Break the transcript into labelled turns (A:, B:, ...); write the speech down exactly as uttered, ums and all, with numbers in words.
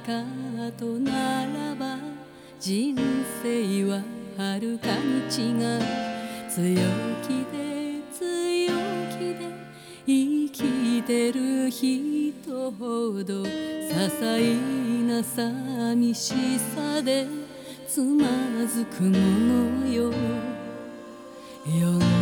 A: かとならば人生ははるかに違う。強気で強気で生きてる人ほど些細な寂しさでつまずくものよ。